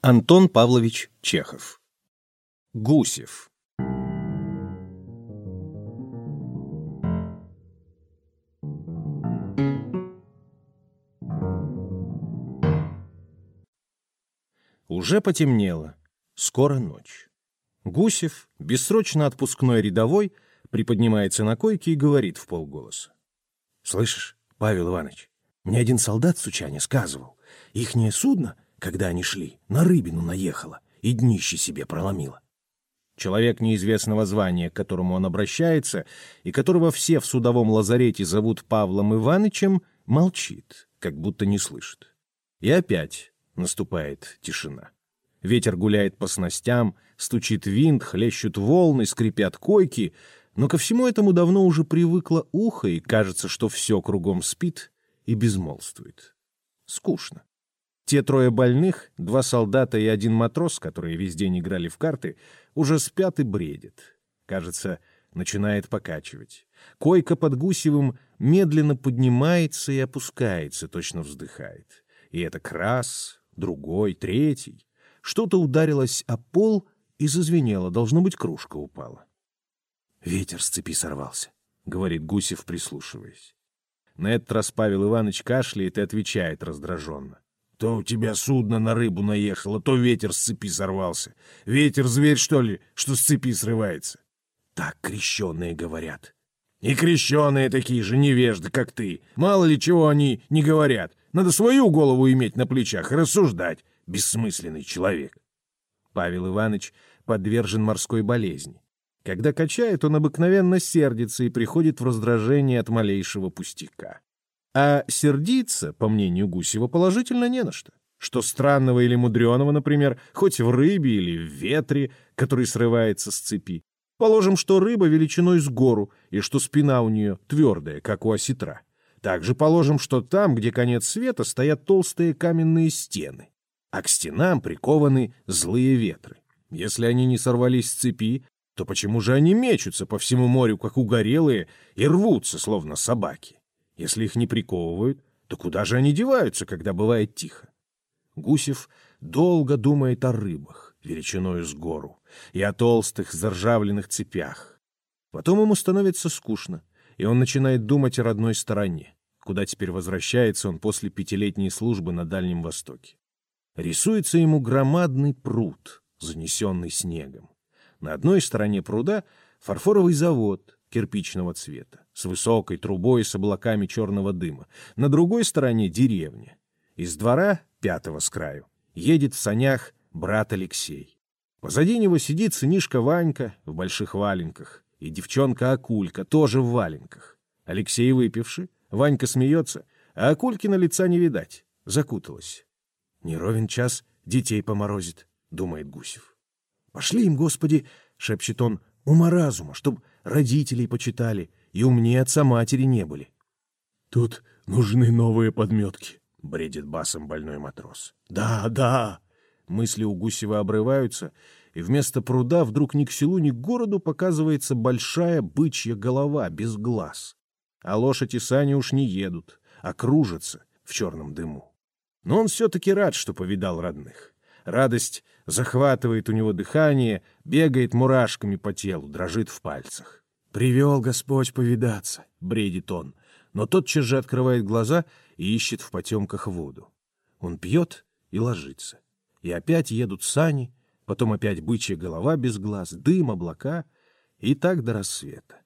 Антон Павлович Чехов. Гусев. Уже потемнело. Скоро ночь. Гусев, бессрочно отпускной рядовой, приподнимается на койке и говорит вполголоса: «Слышишь, Павел Иванович, мне один солдат сучане сказывал, ихнее судно, когда они шли, на рыбину наехало и днище себе проломило». Человек неизвестного звания, к которому он обращается, и которого все в судовом лазарете зовут Павлом Иванычем, молчит, как будто не слышит. И опять наступает тишина. Ветер гуляет по снастям, стучит винт, хлещут волны, скрипят койки, но ко всему этому давно уже привыкло ухо, и кажется, что все кругом спит и безмолвствует. Скучно. Те трое больных, 2 солдата и 1 матрос, которые весь день играли в карты, уже спят и бредят. Кажется, начинает покачивать. Койка под Гусевым медленно поднимается и опускается, точно вздыхает. И это раз, другой, третий. Что-то ударилось о пол и зазвенело, должно быть, кружка упала. «Ветер с цепи сорвался», — говорит Гусев, прислушиваясь. На этот раз Павел Иванович кашляет и отвечает раздраженно: «То у тебя судно на рыбу наехало, то ветер с цепи сорвался. Ветер — зверь, что ли, что с цепи срывается?» «Так крещеные говорят». «И крещеные такие же невежды, как ты. Мало ли чего они не говорят. Надо свою голову иметь на плечах и рассуждать, бессмысленный человек». Павел Иванович подвержен морской болезни. Когда качает, он обыкновенно сердится и приходит в раздражение от малейшего пустяка. А сердиться, по мнению Гусева, положительно не на что. Что странного или мудреного, например, хоть в рыбе или в ветре, который срывается с цепи. Положим, что рыба величиной с гору, и что спина у нее твердая, как у осетра. Также положим, что там, где конец света, стоят толстые каменные стены, а к стенам прикованы злые ветры. Если они не сорвались с цепи, то почему же они мечутся по всему морю, как угорелые, и рвутся, словно собаки? Если их не приковывают, то куда же они деваются, когда бывает тихо? Гусев долго думает о рыбах, величиною с гору, и о толстых заржавленных цепях. Потом ему становится скучно, и он начинает думать о родной стороне, куда теперь возвращается он после 5-летней службы на Дальнем Востоке. Рисуется ему громадный пруд, занесенный снегом. На одной стороне пруда фарфоровый завод кирпичного цвета, с высокой трубой с облаками черного дыма. На другой стороне деревня. Из двора, 5-го с краю, едет в санях брат Алексей. Позади него сидит сынишка Ванька в больших валенках и девчонка Акулька тоже в валенках. Алексей выпивший, Ванька смеется, а Акулькина лица не видать, закуталась. «Не ровен час детей поморозит», — думает Гусев. «Пошли им, Господи, — шепчет он, — ума-разума, чтоб родителей почитали и умнее отца-матери не были». «Тут нужны новые подметки», — бредит басом больной матрос. «Да, да». Мысли у Гусева обрываются, и вместо пруда вдруг ни к селу, ни к городу показывается большая бычья голова без глаз. А лошадь и сани уж не едут, а кружатся в черном дыму. Но он все-таки рад, что повидал родных. Радость захватывает у него дыхание, бегает мурашками по телу, дрожит в пальцах. «Привел Господь повидаться», — бредит он, но тотчас же открывает глаза и ищет в потемках воду. Он пьет и ложится. И опять едут сани, потом опять бычья голова без глаз, дым, облака, и так до рассвета.